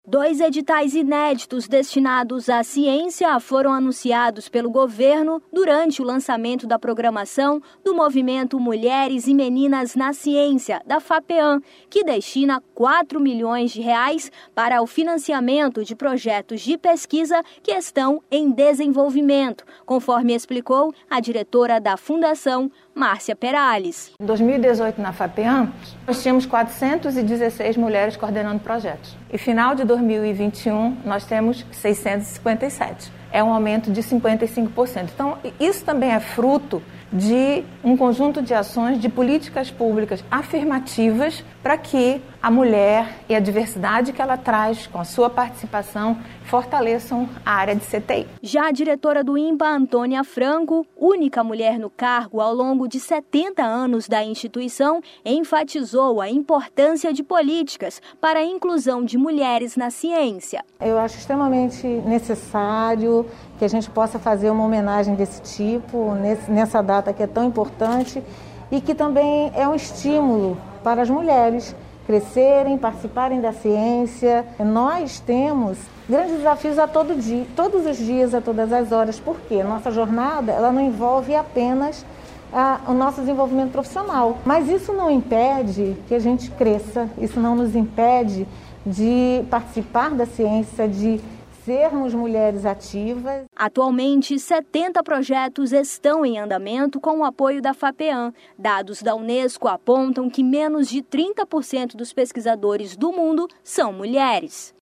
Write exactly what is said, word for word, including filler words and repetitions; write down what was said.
Dois editais inéditos destinados à ciência foram anunciados pelo governo durante o lançamento da programação do movimento Mulheres e Meninas na Ciência, da FAPEAM, que destina quatro milhões de reais para o financiamento de projetos de pesquisa que estão em desenvolvimento, conforme explicou a diretora da Fundação, Márcia Perales. Em dois mil e dezoito, na FAPEAM, nós tínhamos quatrocentas e dezesseis mulheres coordenando projetos. E final de dois mil e vinte e um, nós temos seiscentas e cinquenta e sete. É um aumento de cinquenta e cinco por cento. Então, isso também é fruto de um conjunto de ações, de políticas públicas afirmativas para que a mulher e a diversidade que ela traz com a sua participação fortaleçam a área de C T I. Já a diretora do INPA, Antônia Franco, única mulher no cargo ao longo de setenta anos da instituição, enfatizou a importância de políticas para a inclusão de mulheres na ciência. Eu acho extremamente necessário que a gente possa fazer uma homenagem desse tipo, nessa data que é tão importante e que também é um estímulo para as mulheres crescerem, participarem da ciência. Nós temos grandes desafios a todo dia, todos os dias, a todas as horas, porque nossa jornada ela não envolve apenas a, o nosso desenvolvimento profissional, mas isso não impede que a gente cresça, isso não nos impede de participar da ciência, de sermos mulheres ativas. Atualmente, setenta projetos estão em andamento com o apoio da FAPEAM. Dados da Unesco apontam que menos de trinta por cento dos pesquisadores do mundo são mulheres.